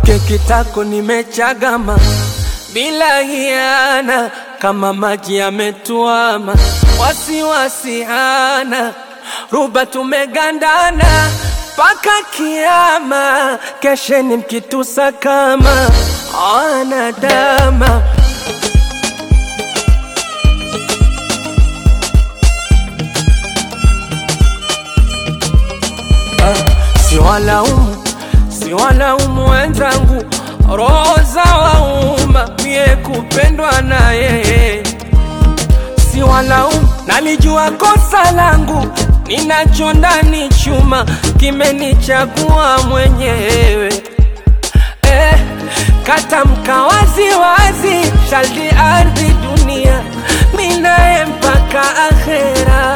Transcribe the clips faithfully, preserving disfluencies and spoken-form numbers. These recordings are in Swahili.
Kekitako nimechagama bila hiana, kama maji yametuama, wasiwasi hana, ruba tumegandana paka kiyama, kesheni mkitusa kama anadama. Si walaumu, si walaumu wenzangu, roho za wauma, mie kupendwa na yeye. Si walaumu, nalijua kosa langu, ninacho ndani chuma, kimenichagua mwenyewe. Eh, katamka wazi wazi, shaldi ardhi dunia, minae mpaka akhera.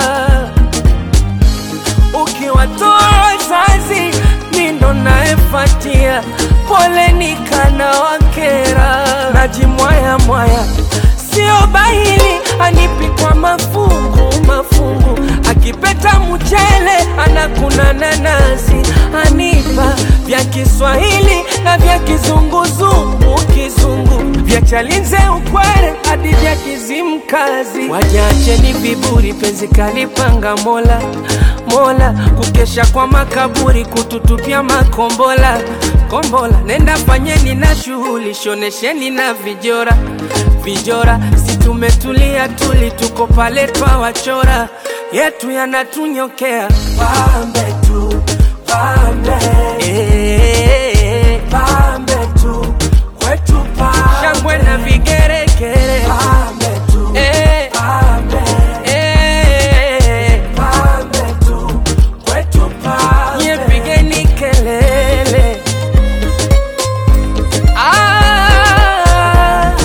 Ukiwatoa wazazi, mindo naefatia, pole nikana wakera. Najimwaya mwaya, sio bahili, anipi kwa mafungu mafungu, akipeta mchele anakuna nanasi, anipa vya Kiswahili na vya kizunguzungu kizungu, vya Chalinze ukwere hadi vya Kizimkazi. Wajache ni viburi, penzi kalipanga Mola Mola, kukesha kwa makaburi, kututupia makombola kombola. Nenda fanyeni na shughuli, shonesheni na vijora vijora, si tumetulia tuli, tuko pale twa wachora, yetu yanatunyokea. Pambe tu, pambe, eh, pambe tu, kwetu pambe, shangwe na vigeregere. Pambe tu, eh, pambe, eh, pambe tu, kwetu pambe, nye pigeni kelele. Ah,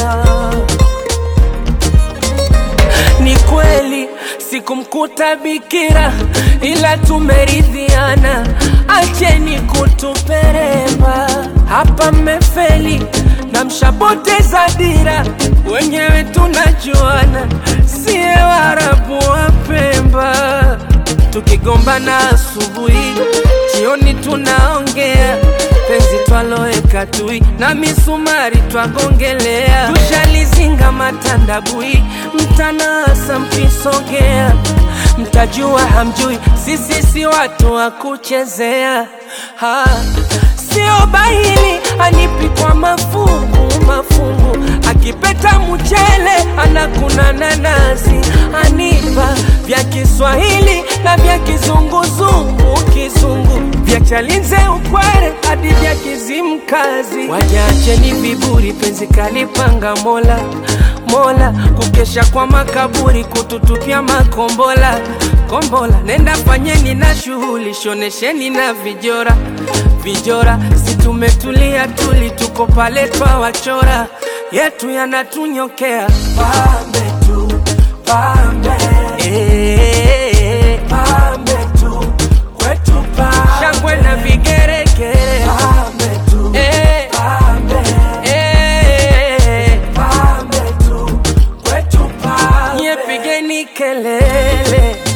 ni kweli sikumkuta bikira, ila tumeridhiana, acheni kutuperemba. Hapa mmefeli na mshapoteza dira, wenyewe tunajuana, siye Waarabu wa Pemba. Tukigombana asubuhi, jioni tunaongea, penzi twaloeka tui, na misumari twagongelea. Tushalizinga matandabui, mtanasa mkisogea, mtajua hamjui, sisi si watu wa kuchezea. Ha, sio bahili, anipi kwa mafungu mafungu, akipeta mchele anakuna nanasi, anipa vya Kiswahili na vya kizunguzungu kizungu, vya Chalinze ukwere hadi vya Kizimkazi. Wajache ni viburi, penzi kalipanga Mola Mola, kukesha kwa makaburi, kututupia makombola kombola. Nenda fanyeni na shughuli, shonesheni na vijora vijora, si tumetulia tuli, tuko pale twa wachora, yetu yanatunyokea. Pambe tu, pambe, eh, pambe tu, kwetu pambe, shangwe na vigeregere. Pambe tu, eh, pambe, eh, pambe tu, kwetu pambe, nye pigeni kelele.